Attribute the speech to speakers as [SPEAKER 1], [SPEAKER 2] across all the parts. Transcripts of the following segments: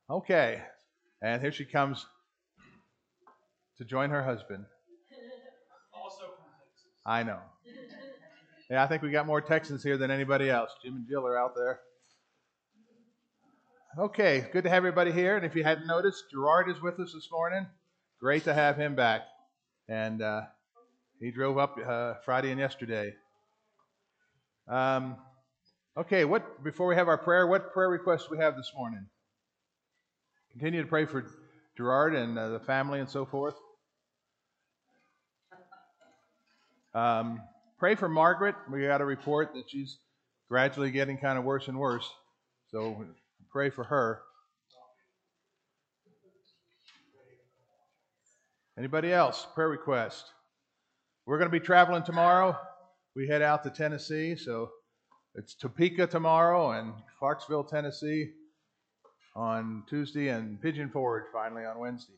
[SPEAKER 1] Okay, and here she comes to join her husband.
[SPEAKER 2] Also from Texas.
[SPEAKER 1] I know. Yeah, I think we got more Texans here than anybody else. Jim and Jill are out there. Okay, good to have everybody here. And if you hadn't noticed, Gerard is with us this morning. Great to have him back. And he drove up Friday and yesterday. Okay, before we have our prayer, what prayer requests do we have this morning? Continue to pray for Gerard and the family and so forth. Pray for Margaret. We got a report that she's gradually getting kind of worse and worse. So pray for her. Anybody else? Prayer request. We're going to be traveling tomorrow. We head out to Tennessee. So it's Topeka tomorrow and Clarksville, Tennessee on Tuesday and Pigeon Forge finally on Wednesday.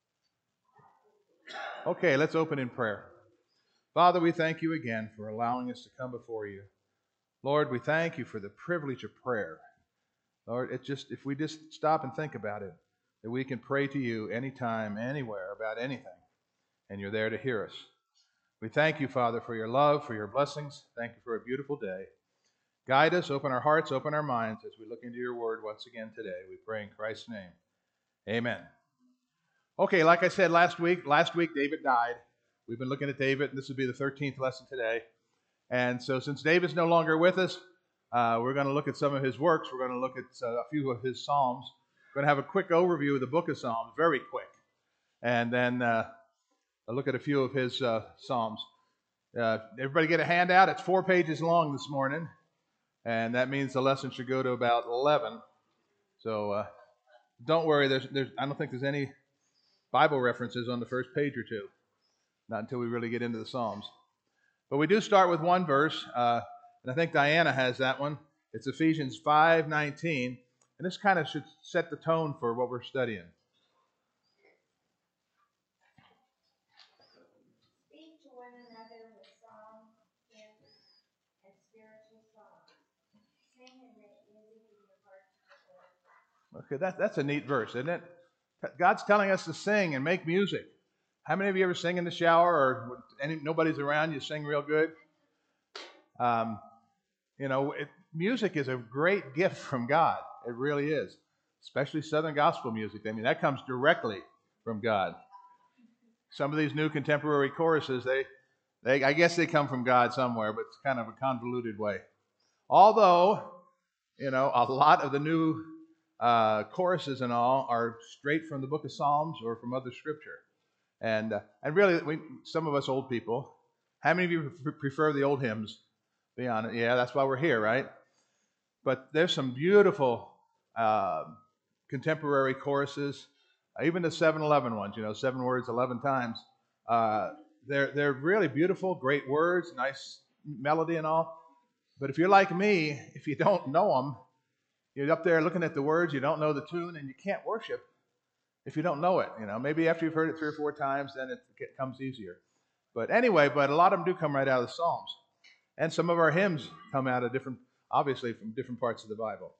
[SPEAKER 1] Okay, let's open in prayer. Father, we thank you again for allowing us to come before you. Lord, we thank you for the privilege of prayer. Lord, if we just stop and think about it, that we can pray to you anytime, anywhere, about anything, and you're there to hear us. We thank you, Father, for your love, for your blessings. Thank you for a beautiful day. Guide us, open our hearts, open our minds as we look into your word once again today. We pray in Christ's name. Amen. Okay, like I said last week David died. We've been looking at David, and this will be the 13th lesson today. And so since David's no longer with us, we're going to look at some of his works. We're going to look at a few of his Psalms. We're going to have a quick overview of the book of Psalms, very quick. And then I'll look at a few of his Psalms. Everybody get a handout? It's 4 pages long this morning. And that means the lesson should go to about 11. So don't worry, I don't think there's any Bible references on the first page or two. Not until we really get into the Psalms. But we do start with one verse, and I think Diana has that one. It's Ephesians 5:19, and this kind of should set the tone for what we're studying.
[SPEAKER 3] Speak to one another with psalms, hymns, and spiritual songs. Sing and make music in your hearts to the Lord.
[SPEAKER 1] Okay, that's a neat verse, isn't it? God's telling us to sing and make music. How many of you ever sing in the shower or nobody's around, you sing real good? Music is a great gift from God. It really is. Especially Southern gospel music. I mean, that comes directly from God. Some of these new contemporary choruses, I guess they come from God somewhere, but it's kind of a convoluted way. Although, a lot of the new choruses and all are straight from the book of Psalms or from other scripture. And really, some of us old people, how many of you prefer the old hymns? Be honest. Yeah, that's why we're here, right? But there's some beautiful contemporary choruses, even the 7-11 ones, 7 words 11 times. They're really beautiful, great words, nice melody and all. But if you're like me, if you don't know them, you're up there looking at the words, you don't know the tune, and you can't worship if you don't know it. Maybe after you've heard it 3 or 4 times, then it comes easier. But anyway, a lot of them do come right out of the Psalms. And some of our hymns come out of obviously from different parts of the Bible.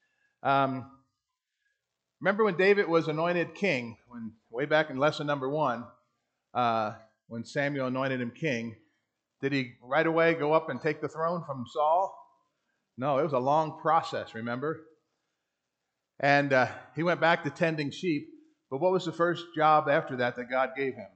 [SPEAKER 1] Remember when David was anointed king, way back in lesson number 1, when Samuel anointed him king, did he right away go up and take the throne from Saul? No, it was a long process, remember? And he went back to tending sheep. But what was the first job after that God gave him?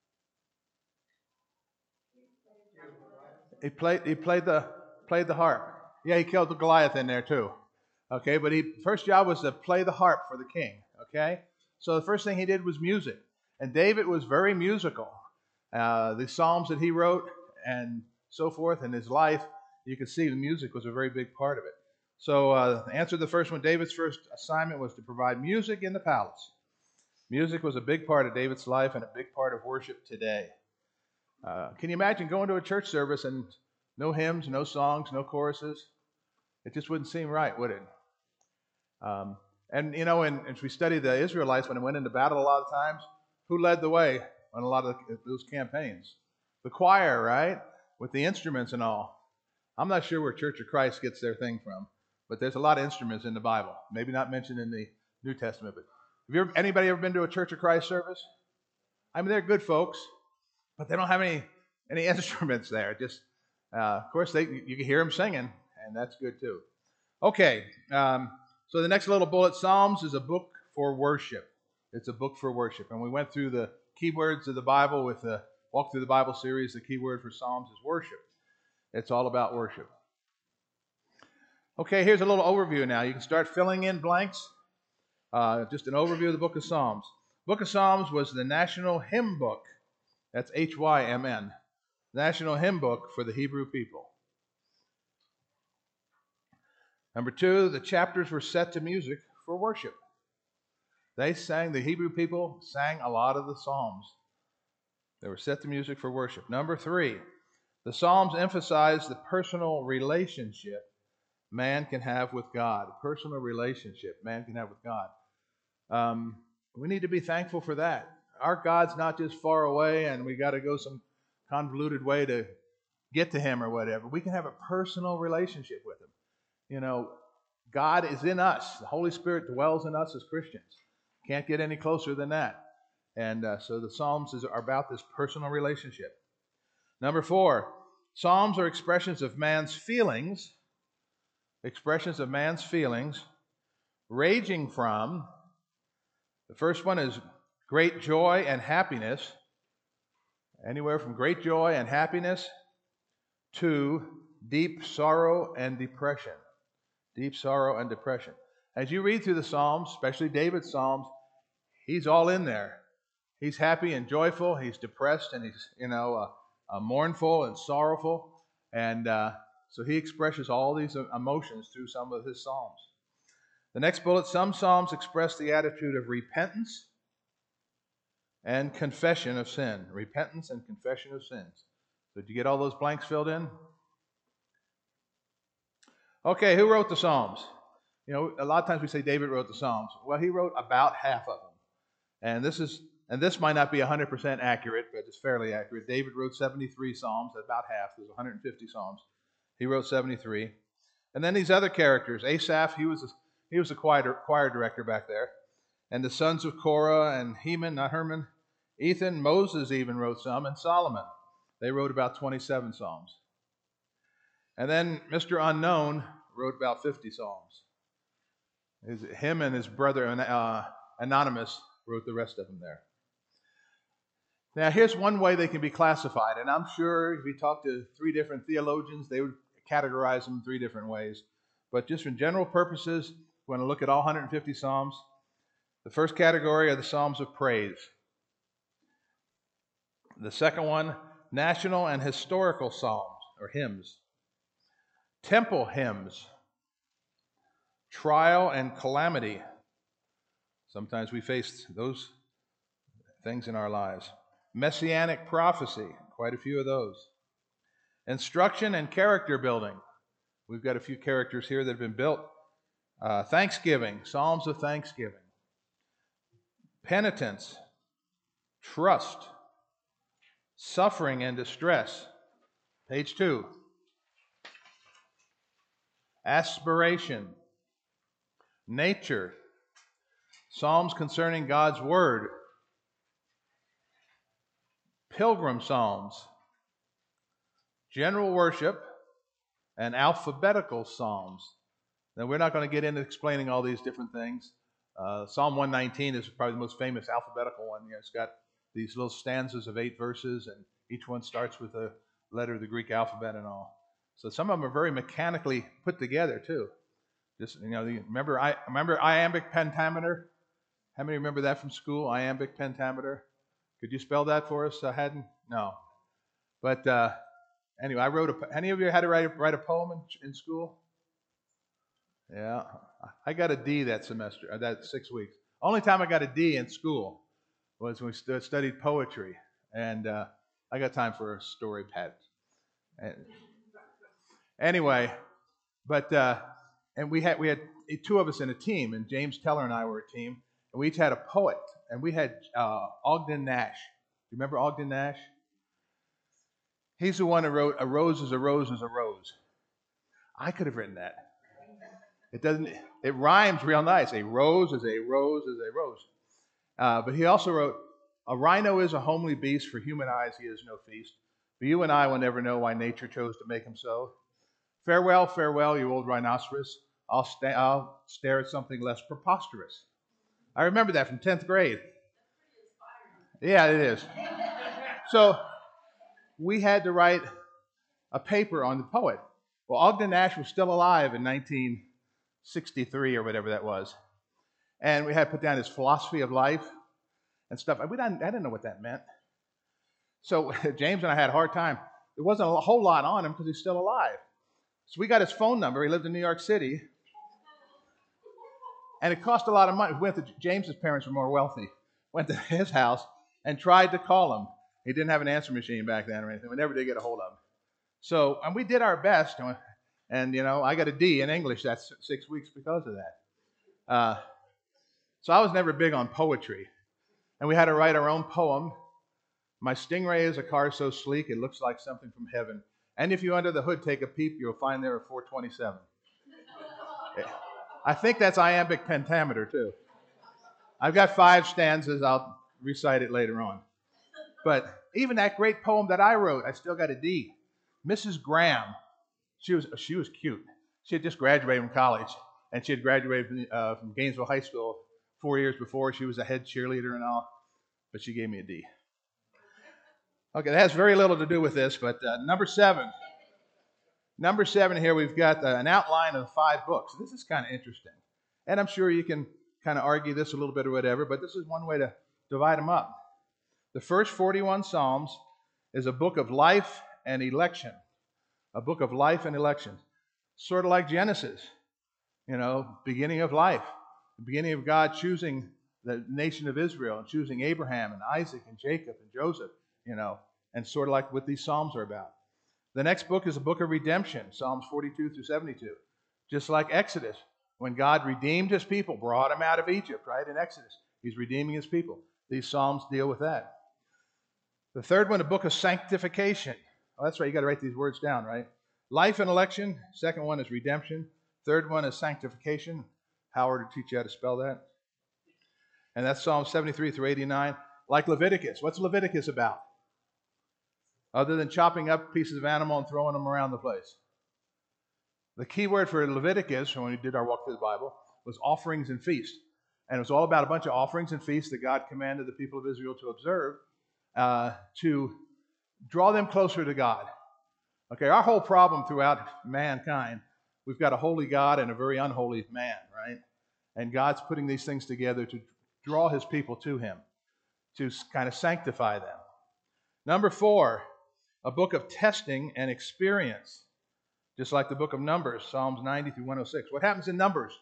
[SPEAKER 1] He played the harp. Yeah, he killed the Goliath in there too. Okay, but first job was to play the harp for the king. Okay, so the first thing he did was music, and David was very musical. The Psalms that he wrote and so forth in his life, you can see the music was a very big part of it. So answer the first one. David's first assignment was to provide music in the palace. Music was a big part of David's life and a big part of worship today. Can you imagine going to a church service and no hymns, no songs, no choruses? It just wouldn't seem right, would it? And as we study the Israelites when they went into battle a lot of times, who led the way on a lot of those campaigns? The choir, right? With the instruments and all. I'm not sure where Church of Christ gets their thing from, but there's a lot of instruments in the Bible. Maybe not mentioned in the New Testament. But anybody ever been to a Church of Christ service? I mean, they're good folks, but they don't have any instruments there. Just, of course, you can hear them singing, and that's good too. Okay, so the next little bullet, Psalms is a book for worship. It's a book for worship, and we went through the keywords of the Bible with the Walk Through the Bible series. The keyword for Psalms is worship. It's all about worship. Okay, here's a little overview now. You can start filling in blanks. Just an overview of the book of Psalms. Book of Psalms was the national hymn book. That's Hymn. National hymn book for the Hebrew people. Number 2, the chapters were set to music for worship. The Hebrew people sang a lot of the Psalms. They were set to music for worship. Number 3, the Psalms emphasize the personal relationship man can have with God. A personal relationship man can have with God. We need to be thankful for that. Our God's not just far away and we got to go some convoluted way to get to Him or whatever. We can have a personal relationship with Him. You know, God is in us. The Holy Spirit dwells in us as Christians. Can't get any closer than that. And so the Psalms are about this personal relationship. Number 4, Psalms are expressions of man's feelings. Expressions of man's feelings, ranging from, the first one is great joy and happiness, anywhere from great joy and happiness to deep sorrow and depression. Deep sorrow and depression. As you read through the Psalms, especially David's Psalms, he's all in there. He's happy and joyful. He's depressed and he's, mournful and sorrowful. And so he expresses all these emotions through some of his Psalms. The next bullet, some Psalms express the attitude of repentance and confession of sin. Repentance and confession of sins. So did you get all those blanks filled in? Okay, who wrote the Psalms? You know, a lot of times we say David wrote the Psalms. Well, he wrote about half of them. And this might not be 100% accurate, but it's fairly accurate. David wrote 73 Psalms, about half. There's 150 Psalms. He wrote 73. And then these other characters, Asaph, he was a choir director back there. And the sons of Korah and Heman, not Herman, Ethan, Moses even wrote some, and Solomon. They wrote about 27 Psalms. And then Mr. Unknown wrote about 50 Psalms. Him and his brother, Anonymous, wrote the rest of them there. Now, here's one way they can be classified, and I'm sure if you talk to 3 different theologians, they would categorize them 3 different ways. But just for general purposes, we're going to look at all 150 Psalms. The first category are the Psalms of praise. The second one, national and historical Psalms, or hymns. Temple hymns. Trial and calamity. Sometimes we face those things in our lives. Messianic prophecy, quite a few of those. Instruction and character building. We've got a few characters here that have been built. Thanksgiving, Psalms of thanksgiving. Penitence, trust, suffering and distress. Page 2. Aspiration, nature, Psalms concerning God's Word. Pilgrim Psalms, general worship, and alphabetical Psalms. Now, we're not going to get into explaining all these different things. Psalm 119 is probably the most famous alphabetical one. You know, it's got these little stanzas of 8 verses, and each one starts with a letter of the Greek alphabet and all. So some of them are very mechanically put together too. Just remember iambic pentameter. How many remember that from school? Iambic pentameter. Could you spell that for us, Haddon? No. But anyway, any of you had to write a poem in school? Yeah, I got a D that semester, that 6 weeks. Only time I got a D in school was when we studied poetry, and I got time for a story, Pat. Anyway, but and we had 2 of us in a team, and James Teller and I were a team, and we each had a poet, and we had Ogden Nash. You remember Ogden Nash? He's the one who wrote "A rose is a rose is a rose." I could have written that. It doesn't. It rhymes real nice. A rose is a rose is a rose. But he also wrote, a rhino is a homely beast, for human eyes he is no feast. But you and I will never know why nature chose to make him so. Farewell, farewell, you old rhinoceros. I'll stare at something less preposterous. I remember that from 10th grade. Yeah, it is. So we had to write a paper on the poet. Well, Ogden Nash was still alive in 1963 or whatever that was. And we had to put down his philosophy of life and stuff. I didn't know what that meant. So James and I had a hard time. There wasn't a whole lot on him because he's still alive. So we got his phone number. He lived in New York City. And it cost a lot of money. We went to James's parents were more wealthy. Went to his house and tried to call him. He didn't have an answer machine back then or anything. We never did get a hold of him. So, and we did our best. And, I got a D in English that 6 weeks because of that. So I was never big on poetry. And we had to write our own poem. My Stingray is a car so sleek, it looks like something from heaven. And if you under the hood take a peep, you'll find there a 427. I think that's iambic pentameter, too. I've got 5 stanzas. I'll recite it later on. But even that great poem that I wrote, I still got a D. Mrs. Graham, she was cute. She had just graduated from college, and she had graduated from Gainesville High School 4 years before. She was a head cheerleader and all, but she gave me a D. Okay, that has very little to do with this, but number 7. Number 7 here, we've got an outline of 5 books. This is kind of interesting. And I'm sure you can kind of argue this a little bit or whatever, but this is one way to divide them up. The first 41 Psalms is a book of life and election. A book of life and election. Sort of like Genesis, beginning of life. The beginning of God choosing the nation of Israel and choosing Abraham and Isaac and Jacob and Joseph, and sort of like what these Psalms are about. The next book is a book of redemption, Psalms 42 through 72. Just like Exodus, when God redeemed his people, brought them out of Egypt, right? In Exodus, he's redeeming his people. These Psalms deal with that. The third one, a book of sanctification. Oh, that's right, you got to write these words down, right? Life and election. Second one is redemption. Third one is sanctification. Howard will teach you how to spell that. And that's Psalms 73 through 89. Like Leviticus. What's Leviticus about? Other than chopping up pieces of animal and throwing them around the place. The key word for Leviticus, when we did our walk through the Bible, was offerings and feasts. And it was all about a bunch of offerings and feasts that God commanded the people of Israel to observe to draw them closer to God. Okay, our whole problem throughout mankind, we've got a holy God and a very unholy man, right? And God's putting these things together to draw his people to him, to kind of sanctify them. Number 4, a book of testing and experience, just like the book of Numbers, Psalms 90 through 106. What happens in Numbers?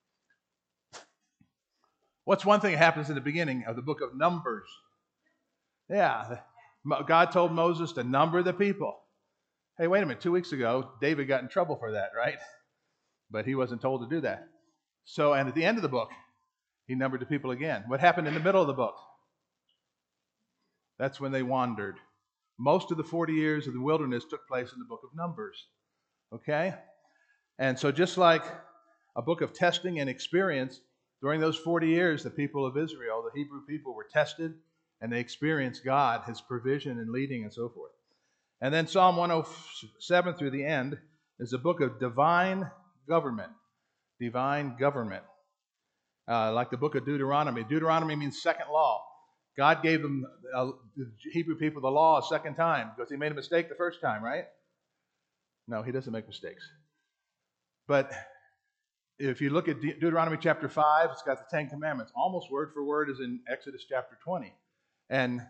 [SPEAKER 1] What's one thing that happens in the beginning of the book of Numbers? Yeah, God told Moses to number the people. Hey, wait a minute, 2 weeks ago, David got in trouble for that, right? But he wasn't told to do that. So, and at the end of the book, he numbered the people again. What happened in the middle of the book? That's when they wandered. Most of the 40 years of the wilderness took place in the book of Numbers. Okay? And so just like a book of testing and experience, during those 40 years, the people of Israel, the Hebrew people, were tested, and they experienced God, his provision and leading and so forth. And then Psalm 107 through the end is a book of divine government. Divine government. Like the book of Deuteronomy. Deuteronomy means second law. God gave them, the Hebrew people, the law a second time because he made a mistake the first time, right? No, he doesn't make mistakes. But if you look at Deuteronomy chapter 5, it's got the 10 Commandments. Almost word for word is in Exodus chapter 20. And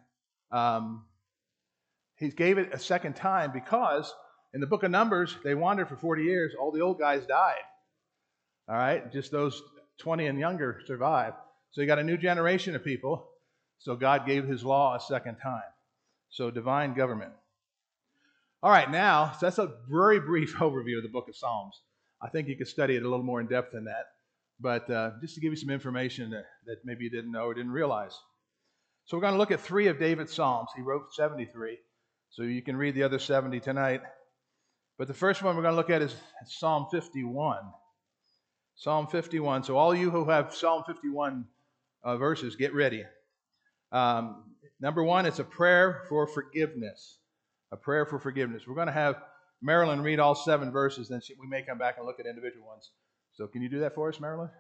[SPEAKER 1] he gave it a second time because in the book of Numbers, they wandered for 40 years. All the old guys died. All right? Just those 20 and younger survived. So you got a new generation of people. So God gave his law a second time. So divine government. All right, now, so that's a very brief overview of the book of Psalms. I think you could study it a little more in depth than that. But just to give you some information that maybe you didn't know or didn't realize. So we're going to look at 3 of David's Psalms. He wrote 73. So you can read the other 70 tonight. But the first one we're going to look at is Psalm 51. Psalm 51. So all you who have Psalm 51 verses, get ready. Number one, it's a prayer for forgiveness. A prayer for forgiveness. We're going to have Marilyn read all 7 verses, then we may come back and look at individual ones. So can you do that for us, Marilyn?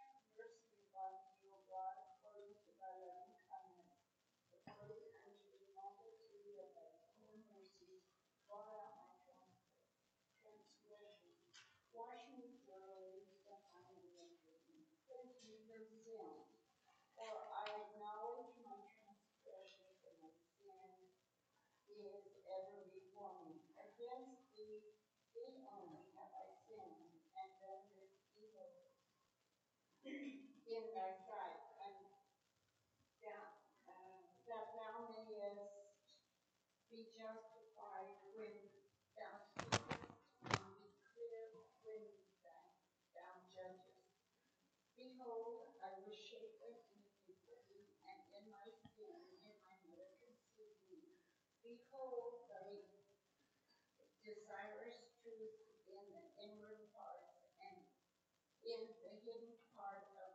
[SPEAKER 3] In thy sight, and that thou mayest be justified when thou speakest, and be clear when thou judgest. Behold, I was shapen in iniquity, and in my sin, in my mother conceived me. Behold, thy desirous truth in the inward parts, and in the hidden part of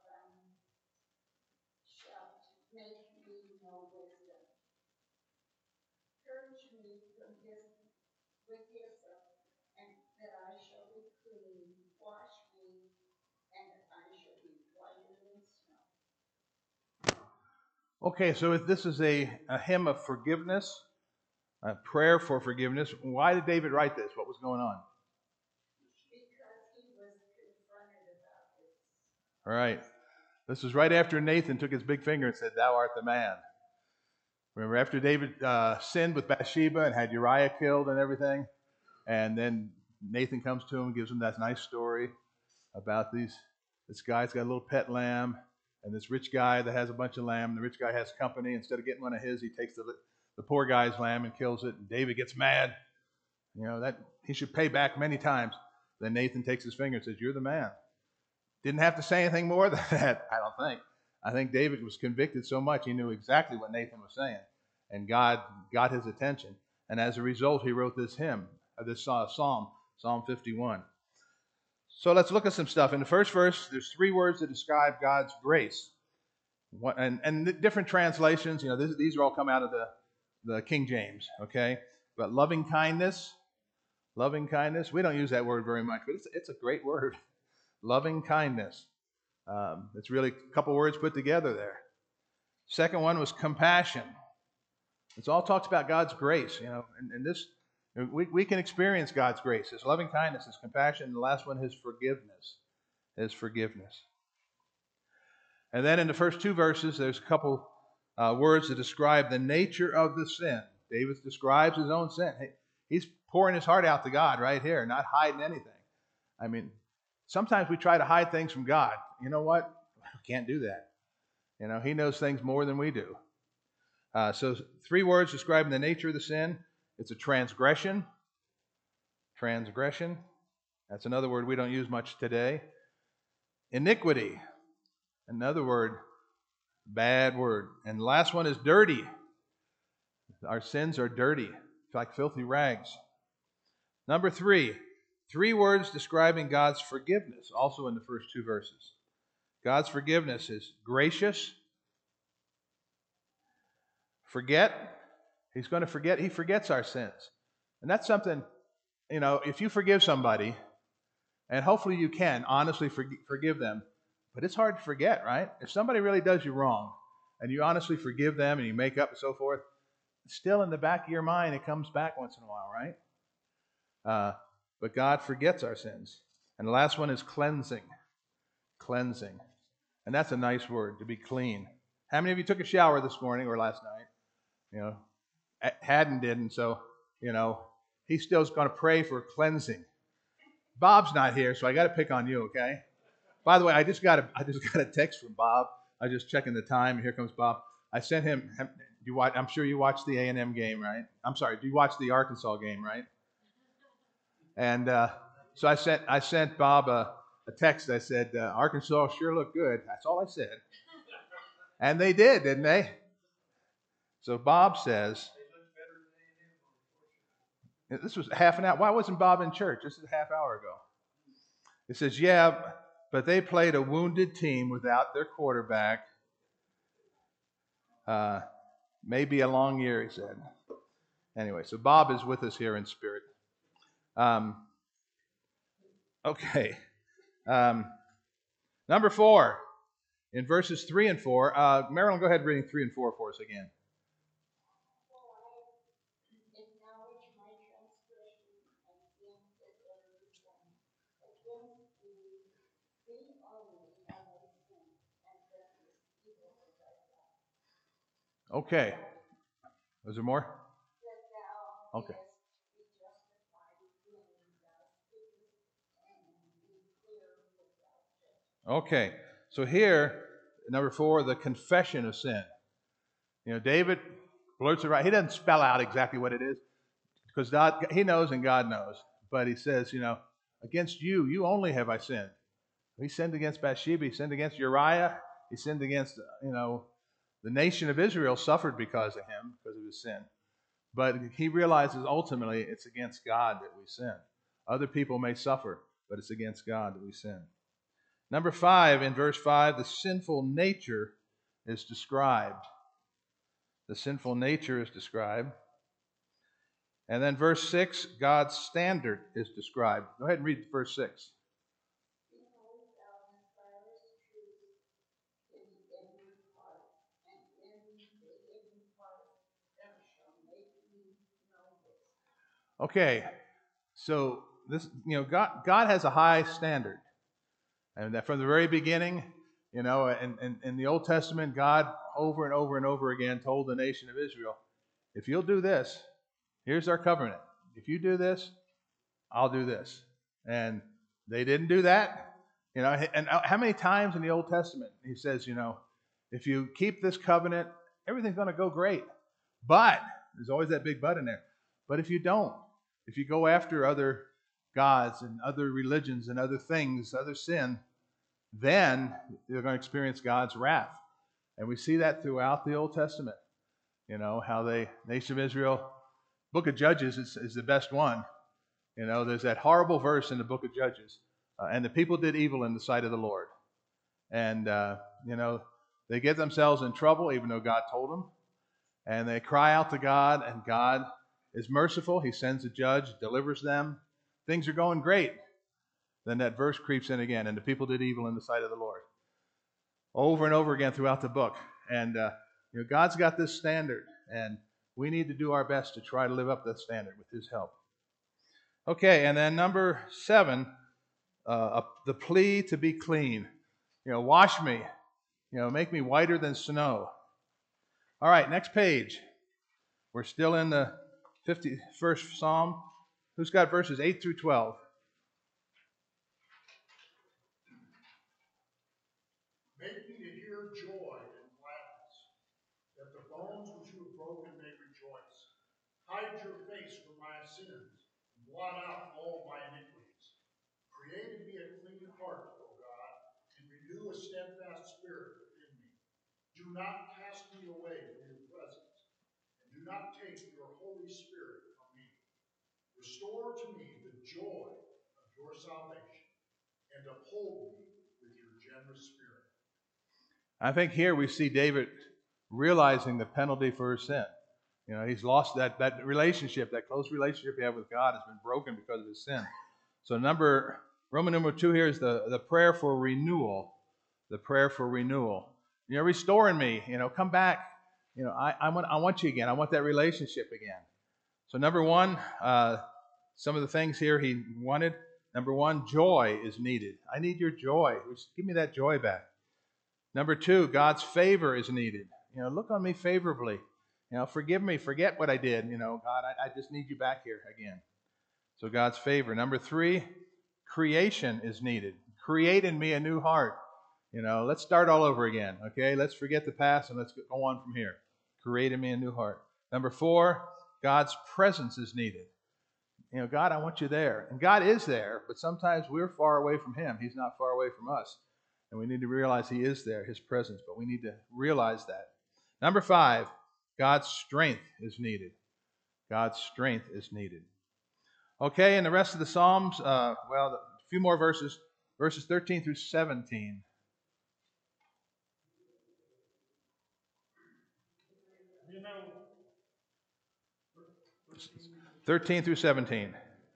[SPEAKER 3] shalt make me know wisdom. Purge me from with hyssop, and that I shall be clean. Wash me, and I shall be whiter than snow. Okay, so if this is a hymn of forgiveness, a prayer for forgiveness, why did David write this? What was going on? Because he was confronted about this. All right. This was right after Nathan took his big finger and said, "Thou art the man." Remember, after David sinned with Bathsheba and had Uriah killed and everything, and then Nathan comes to him and gives him that nice story about this guy's got a little pet lamb, and this rich guy that has a bunch of lamb. The rich guy has company. Instead of getting one of his, he takes the poor guy's lamb and kills it. And David gets mad. You know, that he should pay back many times. Then Nathan takes his finger and says, "You're the man." Didn't have to say anything more than that, I don't think. I think David was convicted so much he knew exactly what Nathan was saying. And God got his attention. And as a result, he wrote this hymn, this psalm, Psalm 51. So let's look at some stuff. In the first verse, there's 3 words that describe God's grace. And different translations, you know, these are all come out of the King James, okay? But loving kindness, we don't use that word very much, but it's a great word. Loving kindness. It's really a couple words put together there. Second one was compassion. It's all talks about God's grace, you know, and this we can experience God's grace. His loving kindness, His compassion, and the last one, His forgiveness. His forgiveness. And then in the first 2 verses, there's a couple words that describe the nature of the sin. David describes his own sin. He's pouring his heart out to God right here, not hiding anything. I mean, sometimes we try to hide things from God. You know what? We can't do that. You know, He knows things more than we do. So 3 words describing the nature of the sin. It's a transgression. Transgression. That's another word we don't use much today. Iniquity. Another word, bad word. And the last one is dirty. Our sins are dirty. It's like filthy rags. Number 3. 3 words describing God's forgiveness, also in the first 2 verses. God's forgiveness is gracious. Forget. He's going to forget. He forgets our sins. And that's something, you know, if you forgive somebody, and hopefully you can honestly forgive them, but it's hard to forget, right? If somebody really does you wrong, and you honestly forgive them, and you make up and so forth, still in the back of your mind, it comes back once in a while, right? But God forgets our sins. And the last one is cleansing. Cleansing. And that's a nice word, to be clean. How many of you took a shower this morning or last night? You know, Haddon didn't, so, you know, he still's going to pray for cleansing. Bob's not here, so I got to pick on you, okay? By the way, I just got a text from Bob. I was just checking the time, and here comes Bob. I sent him. I'm sure you watched the A&M game, right? I'm sorry. Do you watch the Arkansas game, right? And so I sent Bob a text. I said, "Arkansas sure looked good." That's all I said. And they did, didn't they? So Bob says, this was half an hour. Why wasn't Bob in church? This is a half hour ago. It says, "Yeah,
[SPEAKER 1] but they played a wounded team without their quarterback. Maybe a long year, he said. Anyway, so Bob is with us here in spirit. Okay. Number 4, in verses 3 and 4. Marilyn, go ahead reading 3 and 4 for us again. Okay. Was there more? Okay. Okay. So here, number 4, the confession of sin. David blurts it out. He doesn't spell out exactly what it is because he knows and God knows. But he says, against you only have I sinned. He sinned against Bathsheba. He sinned against Uriah. He sinned against, the nation of Israel suffered because of him, because of his sin. But he realizes ultimately it's against God that we sin. Other people may suffer, but it's against God that we sin. Number 5, in verse 5, the sinful nature is described. The sinful nature is described. And then verse 6, God's standard is described. Go ahead and read verse 6. Okay, so this, God has a high standard, and that from the very beginning, in the Old Testament, God over and over and over again told the nation of Israel, if you'll do this, here's our covenant. If you do this, I'll do this. And they didn't do that. And how many times in the Old Testament he says, if you keep this covenant, everything's going to go great. But there's always that big but in there. But if you don't, if you go after other gods and other religions and other things, other sin, then you're going to experience God's wrath. And we see that throughout the Old Testament. How the nation of Israel, Book of Judges is the best one. There's that horrible verse in the Book of Judges. And the people did evil in the sight of the Lord. And, they get themselves in trouble even though God told them. And they cry out to God, and God is merciful. He sends a judge, delivers them. Things are going great. Then that verse creeps in again, and the people did evil in the sight of the Lord. Over and over again throughout the book. And God's got this standard, and we need to do our best to try to live up to that standard with His help. Okay, and then number 7, the plea to be clean. Wash me. Make me whiter than snow. All right, next page. We're still in the 51st Psalm. Who's got verses 8 through 12?
[SPEAKER 4] Make me to hear joy and gladness, that the bones which you have broken may rejoice. Hide your face from my sins, and blot out all my iniquities. Create in me a clean heart, O God, and renew a steadfast spirit within me. Do not cast me away from your presence, and do not take your Holy Spirit from me. Restore to me the joy of your salvation, and uphold me with your generous spirit.
[SPEAKER 1] I think here we see David realizing the penalty for his sin. He's lost that relationship, that close relationship he had with God has been broken because of his sin. So Roman number 2 here is the prayer for renewal. The prayer for renewal. Restoring me. Come back. I want you again. I want that relationship again. So number 1, some of the things here he wanted. Number 1, joy is needed. I need your joy. Give me that joy back. Number 2, God's favor is needed. Look on me favorably. Forgive me. Forget what I did. God, I just need you back here again. So God's favor. Number 3, creation is needed. Create in me a new heart. Let's start all over again. Okay, let's forget the past and let's go on from here. Create in me a new heart. Number 4, God's presence is needed. God, I want you there. And God is there, but sometimes we're far away from Him. He's not far away from us. And we need to realize He is there, His presence, but we need to realize that. Number 5, God's strength is needed. God's strength is needed. Okay, and the rest of the Psalms, a few more verses. verses 13 through 17.
[SPEAKER 4] You know,
[SPEAKER 1] 13 through 17.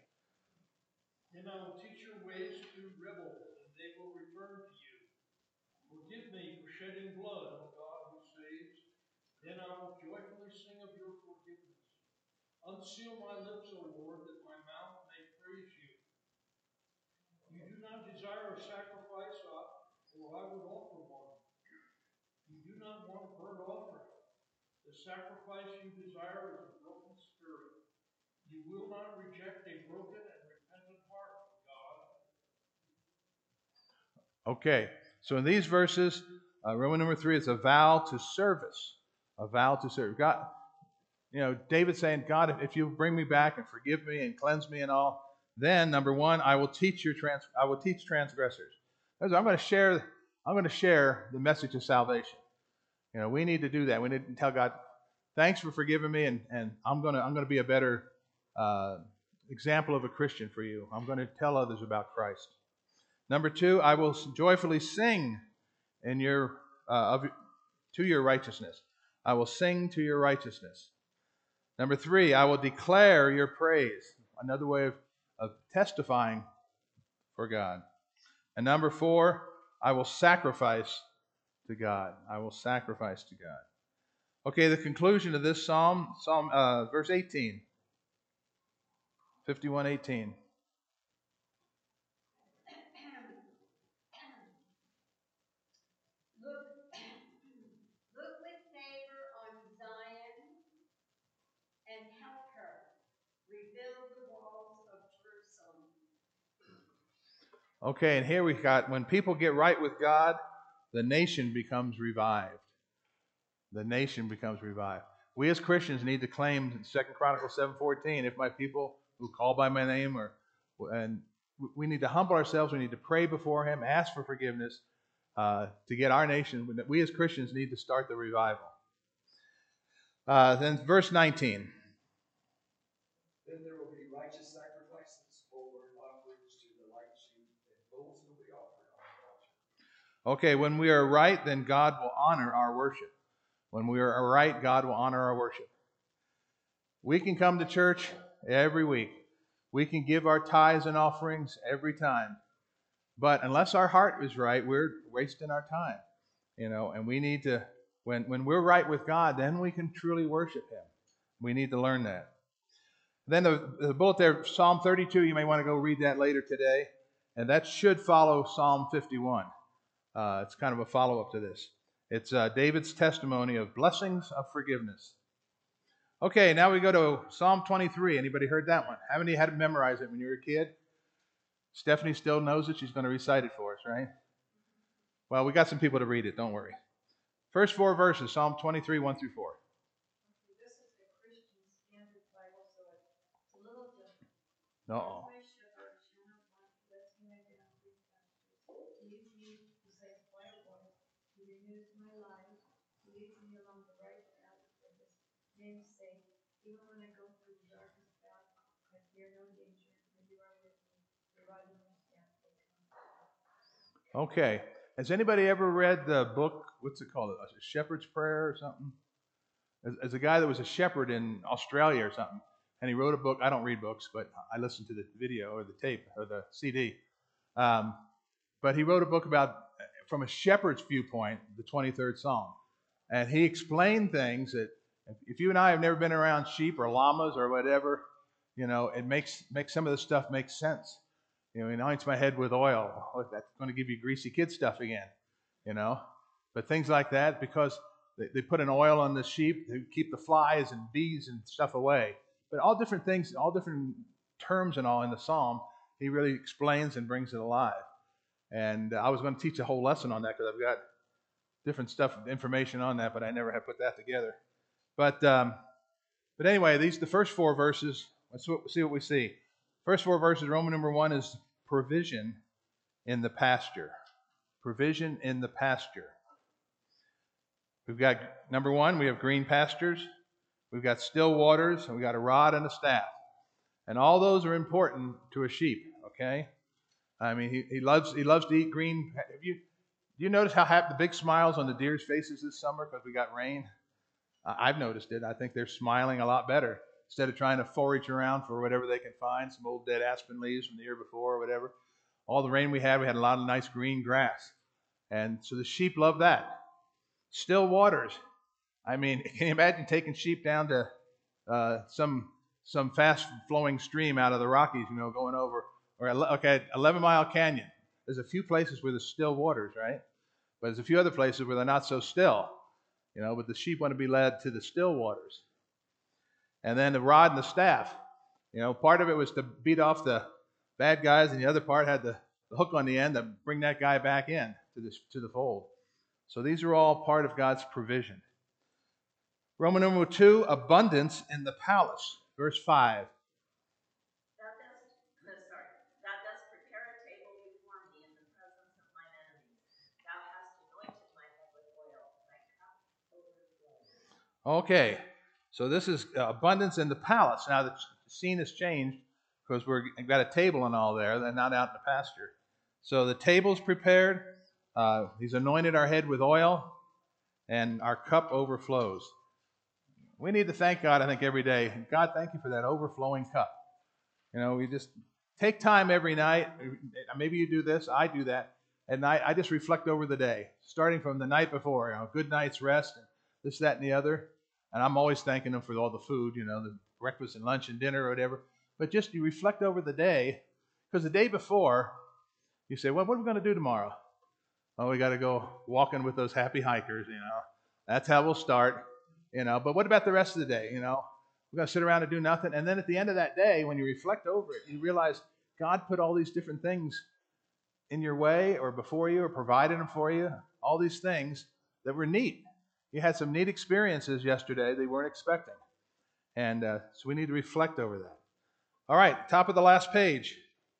[SPEAKER 4] teach your ways to rebels, and they will return to you. Forgive me for shedding blood, O God who saves. Then I will joyfully sing of your forgiveness. Unseal my lips, O Lord, that my mouth may praise you. You do not desire a sacrifice, or I would offer one. You do not want a burnt offering. The sacrifice you desire is a broken spirit. You will not reject a broken and repentant heart, God.
[SPEAKER 1] Okay, so in these verses, Roman number 3 is a vow to service. A vow to serve. God, David's saying, God, if you bring me back and forgive me and cleanse me and all, then number 1, I will teach transgressors. I'm going to share the message of salvation. We need to do that. We need to tell God, thanks for forgiving me, and I'm going to be a better example of a Christian for you. I'm going to tell others about Christ. Number 2, I will joyfully sing to your righteousness. I will sing to your righteousness. Number 3, I will declare your praise. Another way of testifying for God. And number 4, I will sacrifice to God. I will sacrifice to God. Okay, the conclusion of this psalm, verse 18. 51:18.
[SPEAKER 5] Look with favor on Zion and help her rebuild the walls of Jerusalem.
[SPEAKER 1] Okay, and here we've got, when people get right with God, the nation becomes revived. The nation becomes revived. We as Christians need to claim in 2 Chronicles 7:14, if my people who call by my name and we need to humble ourselves, we need to pray before him, ask for forgiveness to get our nation. We as Christians need to start the revival. Then verse 19.
[SPEAKER 6] Then there will be righteous sacrifices, whole burnt offerings to delight you, and bulls will be offered on the altar.
[SPEAKER 1] Okay, when we are right, then God will honor our worship. When we are right, God will honor our worship. We can come to church every week. We can give our tithes and offerings every time. But unless our heart is right, we're wasting our time. And we need to, when we're right with God, then we can truly worship him. We need to learn that. Then the bullet there, Psalm 32, you may want to go read that later today. And that should follow Psalm 51. It's kind of a follow-up to this. It's David's testimony of blessings of forgiveness. Okay, now we go to Psalm 23. Anybody heard that one? How many had to memorize it when you were a kid? Stephanie still knows it. She's going to recite it for us, right? Well, we got some people to read it. Don't worry. First 4 verses, Psalm 23, 1 through 4.
[SPEAKER 5] This is the Christian Standard Bible, so it's a little different.
[SPEAKER 1] Uh-oh.
[SPEAKER 5] My shepherd shall not want, he lets me lie down in green pastures. He leads me beside quiet waters. He renews my life. He leads me along the right path for his name's sake. Even when I go through the darkest path, I fear no danger, for you are with me. Your rod and your staff, they comfort me.
[SPEAKER 1] Okay. Has anybody ever read the book, what's it called? A Shepherd's Prayer or something? As a guy that was a shepherd in Australia or something, and he wrote a book. I don't read books, but I listened to the video or the tape or the CD. But he wrote a book about, from a shepherd's viewpoint, the 23rd Psalm. And he explained things that, if you and I have never been around sheep or llamas or whatever, it makes some of this stuff make sense. He anoints my head with oil. Oh, that's going to give you greasy kid stuff again, But things like that, because they put an oil on the sheep to keep the flies and bees and stuff away. But all different things, all different terms and all in the Psalm, he really explains and brings it alive. And I was going to teach a whole lesson on that because I've got different information on that, but I never have put that together. But anyway, the first 4 verses, let's see what we see. First 4 verses, Roman number 1 is provision in the pasture. Provision in the pasture. We've got, number 1, we have green pastures. We've got still waters, and we've got a rod and a staff. And all those are important to a sheep, okay? I mean, he loves to eat green. Do you notice how happy the big smiles on the deer's faces this summer because we got rain? I've noticed it. I think they're smiling a lot better instead of trying to forage around for whatever they can find, some old dead aspen leaves from the year before or whatever. All the rain we had a lot of nice green grass. And so the sheep love that. Still waters. I mean, can you imagine taking sheep down to some fast-flowing stream out of the Rockies, going over, or 11-Mile Canyon. There's a few places where there's still waters, right? But there's a few other places where they're not so still, but the sheep want to be led to the still waters. And then the rod and the staff. Part of it was to beat off the bad guys, and the other part had the hook on the end to bring that guy back in to the fold. So these are all part of God's provision. Roman numeral 2, abundance in the palace. Verse 5.
[SPEAKER 7] Thou dost prepare a table before me in the presence of mine enemies. Thou hast anointed my head with oil, my cup overflows.
[SPEAKER 1] Okay, so this is abundance in the palace. Now the scene has changed because we've got a table and all there. They're not out in the pasture. So the table's prepared. He's anointed our head with oil, and our cup overflows. We need to thank God, I think, every day. God, thank you for that overflowing cup. We just take time every night. Maybe you do this. I do that. At night, I just reflect over the day, starting from the night before, good night's rest, and this, that, and the other. And I'm always thanking Him for all the food, the breakfast and lunch and dinner or whatever. But just you reflect over the day, because the day before, you say, well, what are we going to do tomorrow? Oh, we got to go walking with those happy hikers, That's how we'll start. But what about the rest of the day? We're going to sit around and do nothing. And then at the end of that day, when you reflect over it, you realize God put all these different things in your way or before you or provided them for you, all these things that were neat. You had some neat experiences yesterday they weren't expecting. And so we need to reflect over that. All right, top of the last page.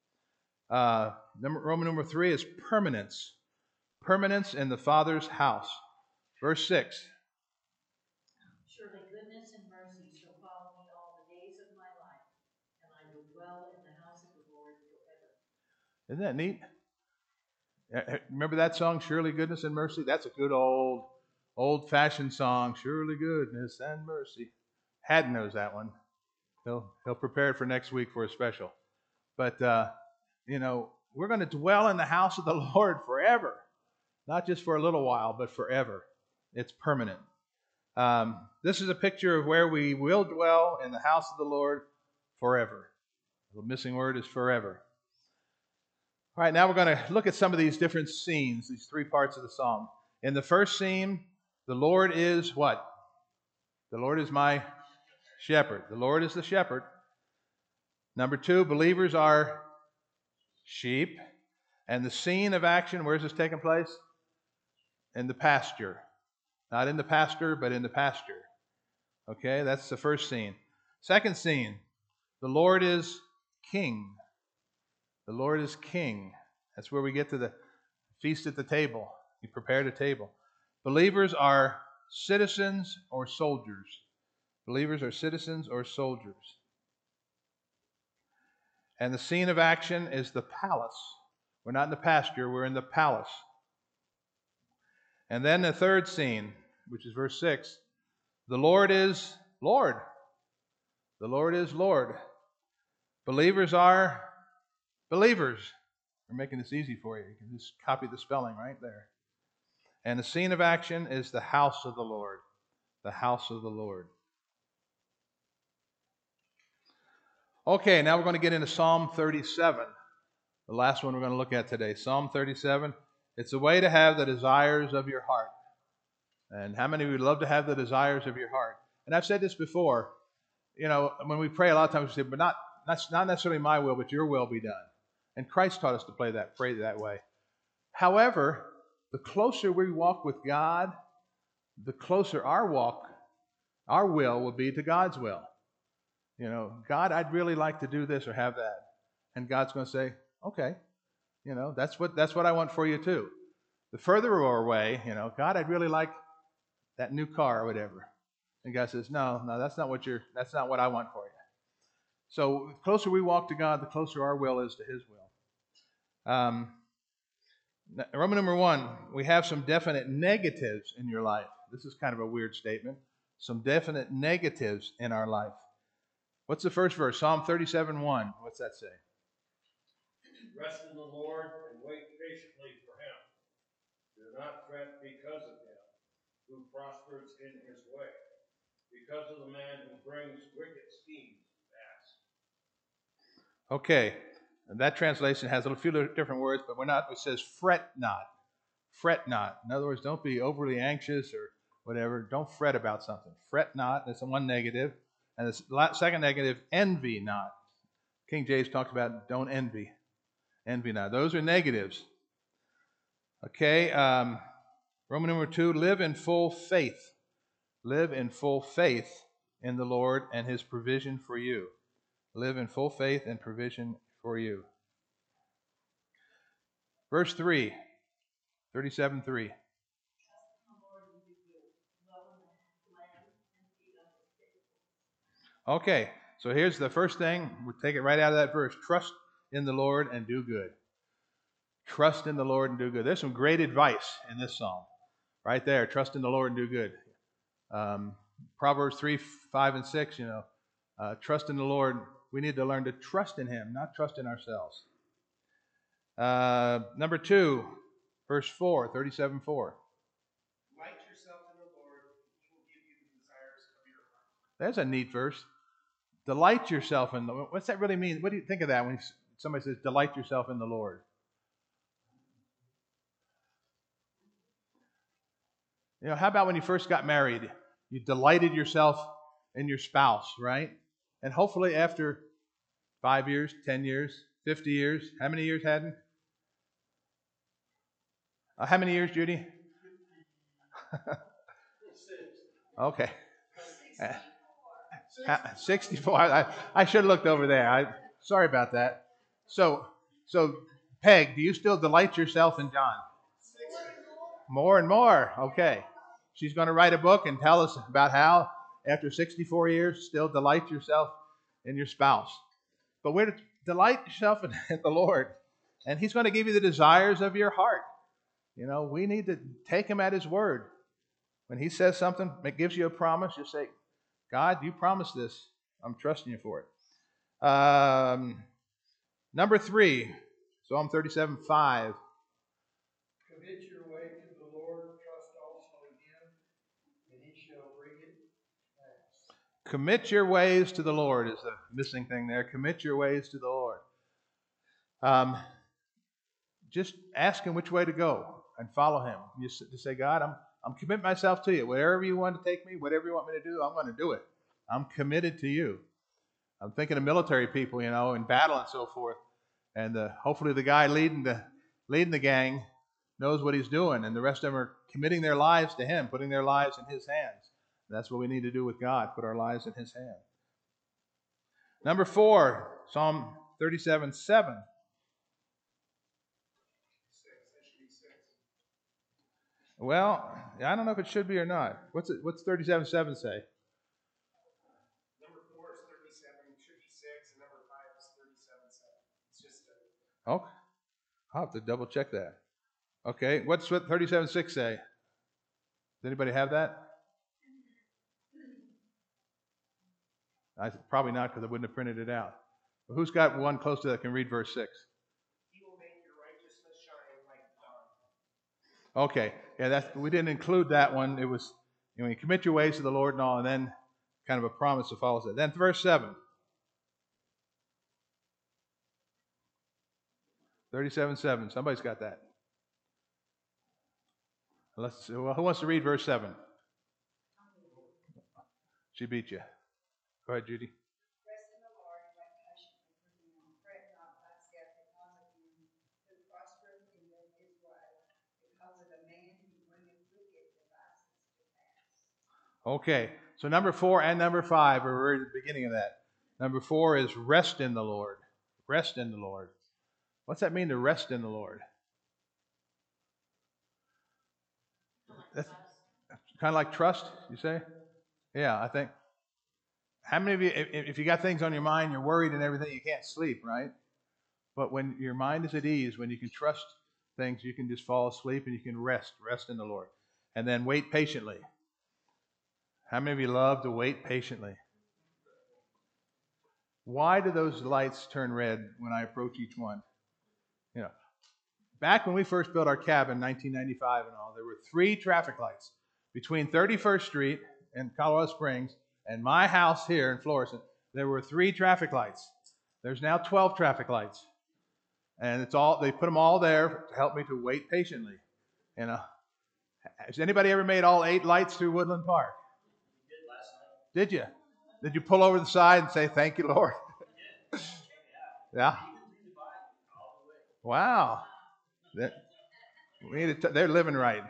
[SPEAKER 1] Roman number 3 is permanence. Permanence in the Father's house. Verse 6.
[SPEAKER 7] Surely goodness and mercy shall follow me all the days of my life, and I will dwell in the house of the Lord forever.
[SPEAKER 1] Isn't that neat? Remember that song, Surely Goodness and Mercy? That's a good old-fashioned song. Surely goodness and mercy. Haddon knows that one. He'll prepare it for next week for a special. But, we're going to dwell in the house of the Lord forever. Not just for a little while, but forever. It's permanent. This is a picture of where we will dwell in the house of the Lord forever. The missing word is forever. All right, now we're going to look at some of these different scenes, these 3 parts of the psalm. In the first scene, the Lord is what? The Lord is my shepherd. The Lord is the shepherd. Number 2, believers are sheep. And the scene of action, where is this taking place? In the pasture. Not in the pasture, but in the pasture. Okay, that's the first scene. Second scene, the Lord is king. The Lord is king. That's where we get to the feast at the table. He prepared a table. Believers are citizens or soldiers. Believers are citizens or soldiers. And the scene of action is the palace. We're not in the pasture, we're in the palace. And then the third scene, which is verse 6, the Lord is Lord. The Lord is Lord. Believers are believers. We're making this easy for you. You can just copy the spelling right there. And the scene of action is the house of the Lord. The house of the Lord. Okay, now we're going to get into Psalm 37. The last one we're going to look at today. Psalm 37. It's a way to have the desires of your heart. And how many of you would love to have the desires of your heart? And I've said this before. When we pray, a lot of times we say, but that's not necessarily my will, but your will be done. And Christ taught us to pray that way. However, the closer we walk with God, the closer our will be to God's will. God, I'd really like to do this or have that. And God's going to say, okay, that's what I want for you too. The further away, God, I'd really like that new car or whatever. And God says, no, that's not what I want for you. So the closer we walk to God, the closer our will is to His will. Roman number 1, we have some definite negatives in your life. This is kind of a weird statement. Some definite negatives in our life. What's the first verse? Psalm 37:1. What's that say?
[SPEAKER 8] Rest in the Lord and wait patiently for him. Do not fret because of him who prospers in his way, because of the man who brings wicked schemes to pass.
[SPEAKER 1] Okay, and that translation has a few different words, but it says fret not. Fret not. In other words, don't be overly anxious or whatever. Don't fret about something. Fret not. That's one negative. And the second negative, envy not. King James talks about don't envy. Envy not. Those are negatives. Okay, Roman number 2, live in full faith. Live in full faith in the Lord and his provision for you. Live in full faith and provision for you. Verse 3, 37:3. Okay, so here's the first thing. We'll take it right out of that verse. Trust in the Lord and do good. Trust in the Lord and do good. There's some great advice in this psalm. Right there. Trust in the Lord and do good. Proverbs 3, 5, and 6, trust in the Lord. We need to learn to trust in him, not trust in ourselves. Number 2, verse 4, 37:4.
[SPEAKER 2] Delight yourself in the Lord, he will give you the desires of your heart.
[SPEAKER 1] There's a neat verse. Delight yourself in the Lord. What's that really mean? What do you think of that when somebody says, delight yourself in the Lord? How about when you first got married? You delighted yourself in your spouse, right? And hopefully after 5 years, 10 years, 50 years, how many years, Haddon? How many years, Judy? Okay. 64. I should have looked over there. Sorry about that. So, Peg, do you still delight yourself in John? More and more. Okay. She's going to write a book and tell us about how, after 64 years, still delight yourself in your spouse. But we're to delight yourself in the Lord, and he's going to give you the desires of your heart. We need to take him at his word. When he says something, it gives you a promise, you say, God, you promised this. I'm trusting you for it. Number 3, Psalm 37:5.
[SPEAKER 6] Commit your way to the Lord, trust also in him, and he shall bring it to pass.
[SPEAKER 1] Commit your ways to the Lord is the missing thing there. Commit your ways to the Lord. Just ask him which way to go and follow him. You just say, God, I'm committing myself to you. Wherever you want to take me, whatever you want me to do, I'm going to do it. I'm committed to you. I'm thinking of military people, in battle and so forth. And hopefully the guy leading the gang knows what he's doing, and the rest of them are committing their lives to him, putting their lives in his hands. That's what we need to do with God, put our lives in his hand. Number 4, Psalm 37:7. Well, I don't know if it should be or not. What's 37:7 say?
[SPEAKER 2] Number 4 is 37, should be 6, and number 5 is 37:7. It's just a...
[SPEAKER 1] Oh, I'll have to double check that. Okay, what's what 37:6 say? Does anybody have that? Probably not, because I wouldn't have printed it out. But who's got one close to that can read verse 6?
[SPEAKER 2] He will make your righteousness shine like the dawn.
[SPEAKER 1] Okay, yeah, we didn't include that one. It was, you commit your ways to the Lord and all, and then kind of a promise that follows that. Then verse 7. 37:7. Somebody's got that. Who wants to read verse 7? She beat you. Go ahead, Judy.
[SPEAKER 5] Rest in the Lord and wait patiently for him. Fret not thyself because of him who prospereth in his way, because of the man who bringeth wicked devices to pass.
[SPEAKER 1] Okay, so number 4 and number 5 are right at the beginning of that. Number 4 is rest in the Lord. Rest in the Lord. What's that mean to rest in the Lord? That's kind of like trust, you say? Yeah, I think. How many of you, if you got things on your mind, you're worried and everything, you can't sleep, right? But when your mind is at ease, when you can trust things, you can just fall asleep and you can rest in the Lord. And then wait patiently. How many of you love to wait patiently? Why do those lights turn red when I approach each one? You know, back when we first built our cabin in 1995 and all, there were 3 traffic lights between 31st Street in Colorado Springs and my house here in Florissant. There were 3 traffic lights. There's now 12 traffic lights. And it's all, they put them all there to help me to wait patiently. You know, has anybody ever made all 8 lights through Woodland Park? Did you? Did you pull over the side and say, "Thank you, Lord"? Yeah. Wow. They're living right.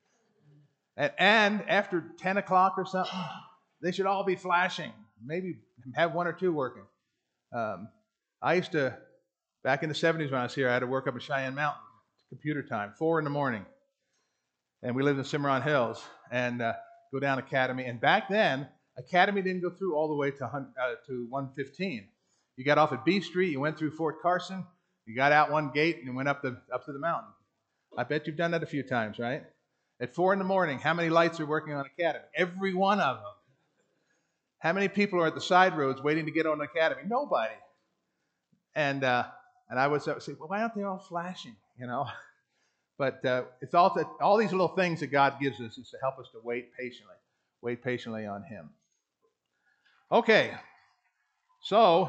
[SPEAKER 1] And after 10 o'clock or something, they should all be flashing. Maybe have 1 or 2 working. I used to, back in the 70s when I was here, I had to work up in Cheyenne Mountain, computer time, 4 in the morning. And we lived in Cimarron Hills, and go down Academy. And back then, Academy didn't go through all the way to 115. You got off at B Street, you went through Fort Carson, you got out one gate, and you went up to the mountain. I bet you've done that a few times, right? At 4 in the morning, how many lights are working on Academy? Every one of them. How many people are at the side roads waiting to get on Academy? Nobody. And I would say, well, why aren't they all flashing? You know. But it's all these little things that God gives us is to help us to wait patiently on Him. Okay. So,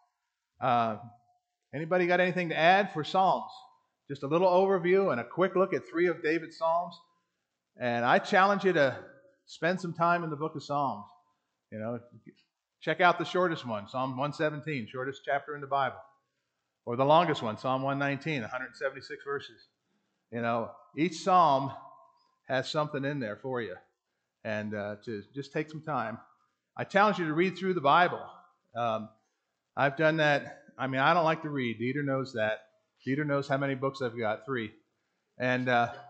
[SPEAKER 1] anybody got anything to add for Psalms? Just a little overview and a quick look at 3 of David's Psalms. And I challenge you to spend some time in the book of Psalms. You know, check out the shortest one, Psalm 117, shortest chapter in the Bible. Or the longest one, Psalm 119, 176 verses. You know, each psalm has something in there for you. And to just take some time. I challenge you to read through the Bible. I've done that. I mean, I don't like to read. Dieter knows that. Dieter knows how many books I've got, 3. And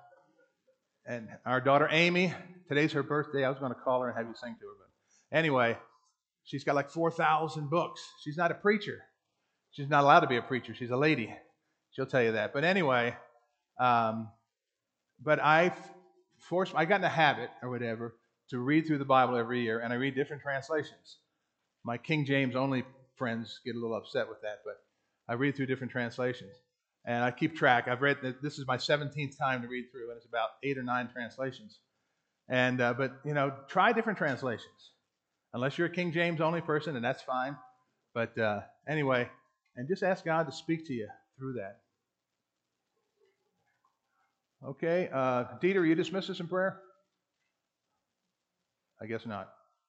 [SPEAKER 1] our daughter Amy, today's her birthday. I was going to call her and have you sing to her. But anyway, she's got like 4,000 books. She's not a preacher. She's not allowed to be a preacher. She's a lady. She'll tell you that. But anyway, but I got in a habit or whatever to read through the Bible every year, and I read different translations. My King James only friends get a little upset with that, but I read through different translations. And I keep track. I've read, this is my 17th time to read through, and it's about 8 or 9 translations. And but, you know, try different translations. Unless you're a King James only person, and that's fine. But anyway, and just ask God to speak to you through that. Okay, Dieter, you dismiss us in prayer? I guess not.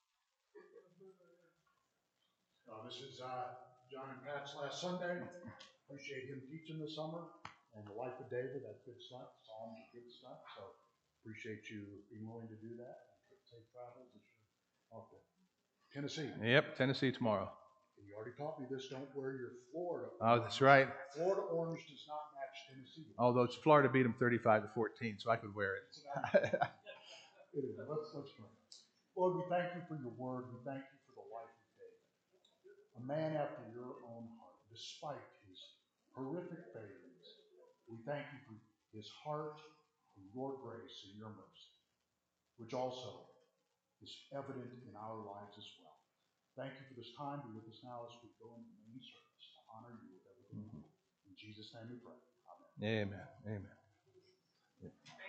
[SPEAKER 4] This is John and Pat's last Sunday. Appreciate him teaching this summer. And the life of David, that's good stuff. Psalms are good stuff. So appreciate you being willing to do that. Safe travels as you're off to Tennessee.
[SPEAKER 1] Yep, Tennessee tomorrow.
[SPEAKER 4] And you already taught me this. Don't wear your Florida.
[SPEAKER 1] Oh, that's right.
[SPEAKER 4] Florida orange does not match Tennessee.
[SPEAKER 1] Although Florida beat them 35-14, so I could wear it.
[SPEAKER 4] It is. Let's pray. Lord, we thank you for your word. We thank you for the life of David. A man after your own heart, despite his horrific failings. We thank you for his heart and your grace and your mercy, which also is evident in our lives as well. Thank you for this time. Be with us now as we go into the main service to honor you with everything. In Jesus' name we pray. Amen.
[SPEAKER 1] Amen. Amen.